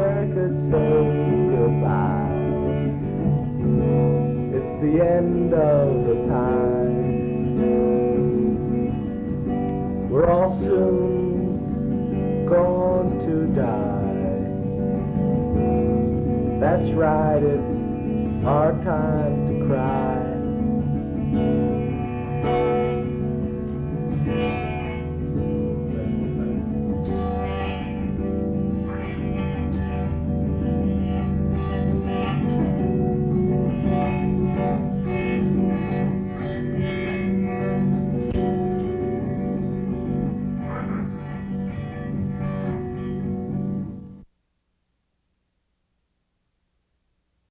never could say goodbye. It's the end of the time. We're all soon going to die. That's right, it's our time to cry.